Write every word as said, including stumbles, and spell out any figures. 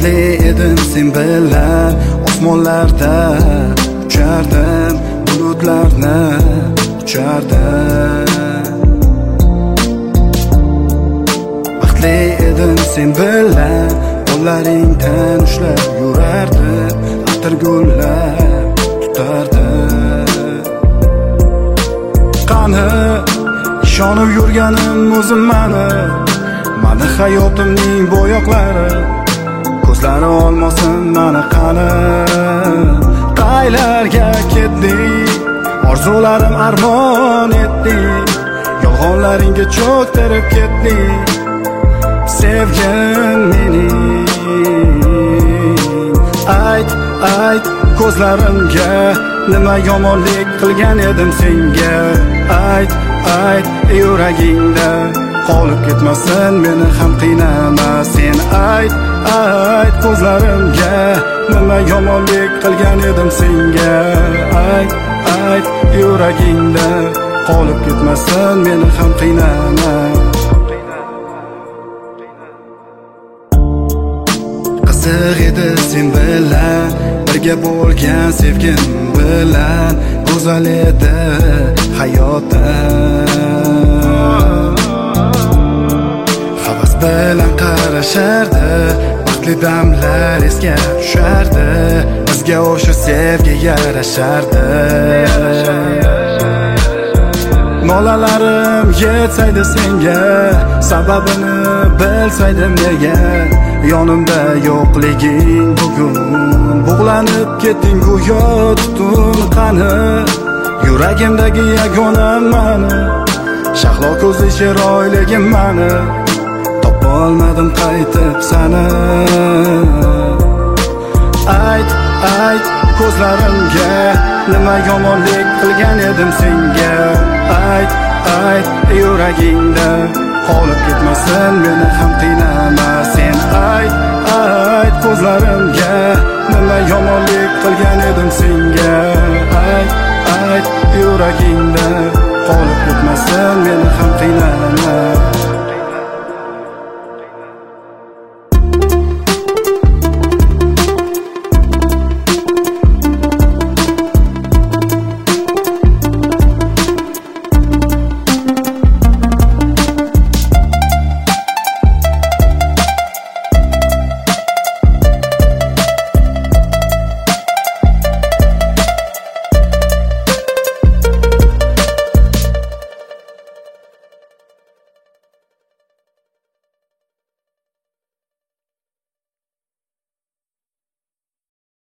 Baxtli edim sen bilan, osmonlarda uchardim, bulutlarni uchardim. Baxtli edim sen bilan, qo'llaringdan ushlab yurardim, atirgullar tutardim. Qani ishonib yurganim o'zim mani, mani hayotimning bo'yoqlari, ko'zlari olmasin mani qani. Qaylarga ketding, orzularim armon etding, yolg'onlaringga cho'ktirib ketding. Sevgin mening, ayt, ayt ko'zlarimga, nima yomonlik qilgan edim senga. Ayt, ayt yuragingda qolib ketmasin, meni ham qiynama sen. Ayt, ayt ko'zlarimga, nima yomonlik qilgan edim senga. Ayt, ayt yuragingda qolib ketmasin, meni ham qiynama. Qiziq edi sen bilan birga bo'lgan sevgim bilan, go'zal edi hayotim. Havas bilan qarashardi, baxtli damlar esga tushardi, bizga o'sha sevgi yarashardi. Nolalarim yetsaydi senga, sababini bilsaydim nega. Yonimda yo'qliging bugun, bug'lanib ketding go'yo tutun. Qani yuragimdagi yagona mani, shahlo ko'zli chiroyligim mani, topolmadim qaytib sani. Ayt, ayt ko'zlarimga, nima yomonlik qilgan edim senga. Ayt, ayt yuragingda qolib ketmasin, meni ham qiynama sen. Ayt, ayt ko'zlarimga, nima yomonlik qilgan edim senga. Ayt, ayt yuragingda qolib ketmasin, meni ham qiynama.